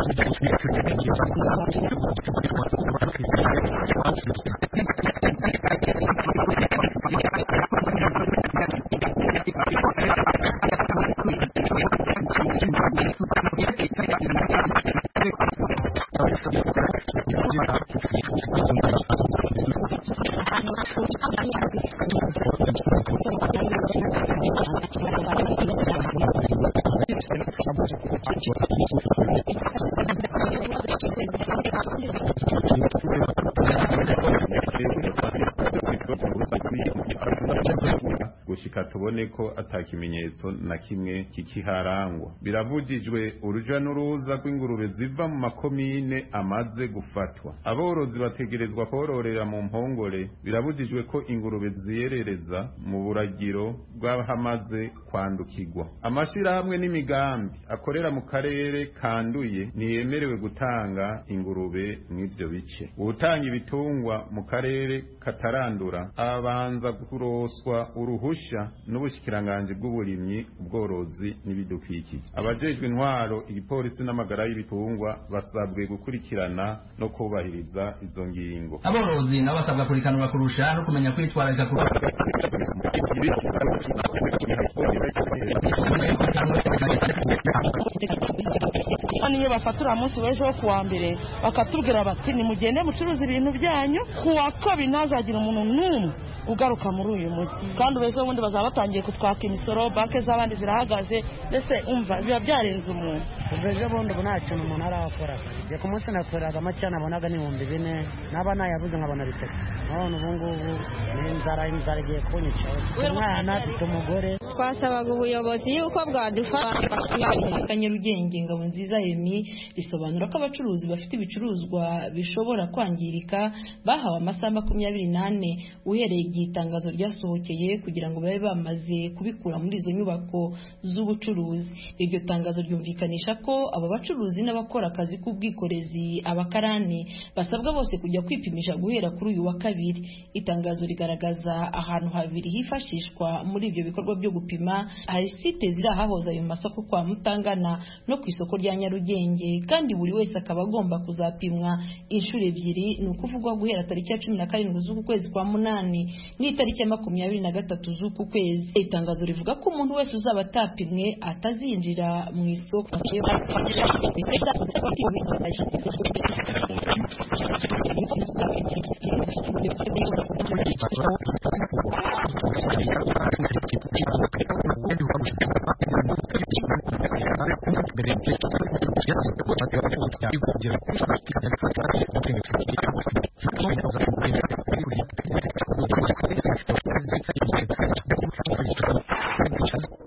gushika tubone ko atakimenyetso na kimwe kikiharangwa. Biravugijwe uruja n'uruza rw'ingurube ziva mu makomine amaze gufatwa. Aborozi bategerezwa kororera mu mpongore. Biravugijwe ko ingurube ziyerereza mu buragiro bw'abahamaze kwandukirwa. Amashirahamwe n'imigambi akorera mu karere kanduye ntiyemerewe gutanga ingurube mw'ivyo bice. Utanga ibitungwa mu karere katarandura abanza kuroswa uruhusha n'ubushikiranganje bw'uburimyi, ubworozi n'ibidukikije. Abajejwe intwaro, igipolisi n'amagara y'ibitungwa basabwe gukurikirana no kubahiriza izo ngingo. Aborozi nabo basabwa kurikanura kurusha no kumenya kwitwararika ku niyo bafatura munsi w'ejo wo kuwa mbere bakatubwira bati nimugende mucuruza ibintu byanyu kuwa kabiri ntazagira umuntu n'umwe ugaruka muri uyu mujyi, kandi ubezo ubundi bazaba batangiye kutwaka imisoro, banke z'abandi zirahagaze. Mbese umva biba byarenze umuntu. Ubezo bundi ubu nta kintu umuntu arakora. Je ku munsi nakoreraga make nabonaga ni 4,000 naba nayabuze nkabona biseka. None ubu ngubu n'inzara igiye kunyica. Umwana afite umugore. Twasabaga ubuyobozi yuko bwadufasha. Kanyarugenge Ngabo Nziza Emi risobanura ko abacuruzi bafite ibicuruzwa bishobora kwangirika bahawe amasaha 28 uhereye igihe itangazo ryasohokeye kugira ngo babe bamaze kubikura muri izo nyubako z'ubucuruzi. Iryo tangazo ryumvikanisha ko aba bacuruzi n'abakora akazi k'ubwikorezi abakarani basabwa bose kujya kwipimisha guhera kuri uyu wa kabiri. Itangazo rigaragaza ahantu habiri hifashishwa muri ibyo bikorwa byo gupima. Hari site ziri ahahoze ayo masoko kwa Mutangana no ku isoko rya Nyarugenge, kandi buri wese akaba agomba kuzapimwa inshuro ebyiri, ni ukuvugwa guhera tariki ya 17 z'uku kwezi kwa 8 n'itariki ya 23 z'uku kwezi. Itangazo rivuga ko umuntu wese uzaba atapimwe atazinjira mu isoko. Thank you.